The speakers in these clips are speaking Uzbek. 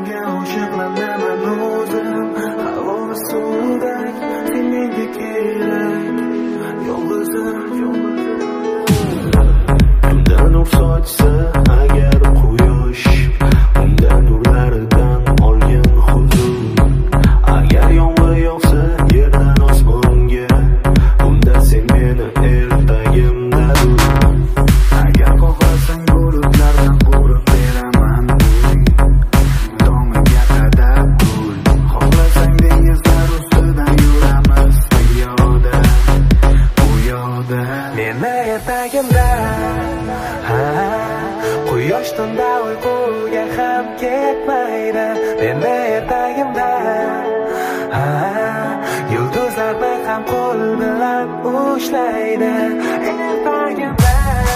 senga oshiqlanaman o'zim. Havo suvdek sen menga kerak, yolg'izim. Tunda nur sochsa agar quyosh, unda nurlaridan olgin huzur. Agar yomg'ir yog'sa yerdan osmonga, unda sen meni ertagimdadir. Agar xohlasang bulutlardan qurib beraman uy, tomiga qadar gul. Xohlasang dengizlar ustidan yuramiz piyoda, u yoqda. Meni ertagimda quyosh tunda uyquga ham ketmaydi. Meni ertagimda yulduzlarni ham qo'l bilan ushlaydi. Ertagimda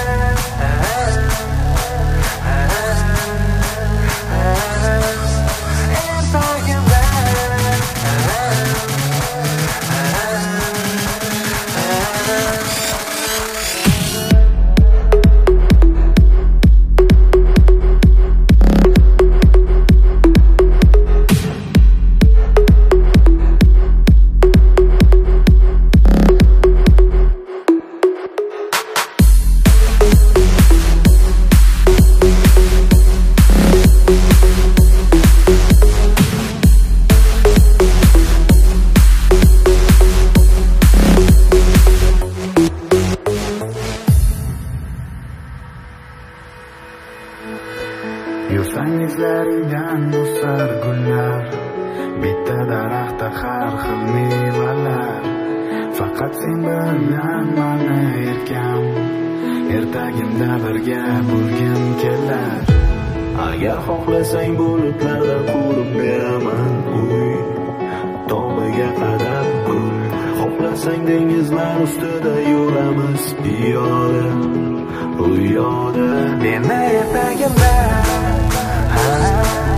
yursang izlaringdan o'sar gullar, bitta daraxtda har xil mevalar. Faqat sen bilan mani erkam, ertagimda birga bo'lgim kelar. Agar xohlasang bulutlardan qurib beraman uy, tomiga qadar gul. Xohlasang dengizlar ustida yuramiz piyoda, u yoqda. Meni ertagimda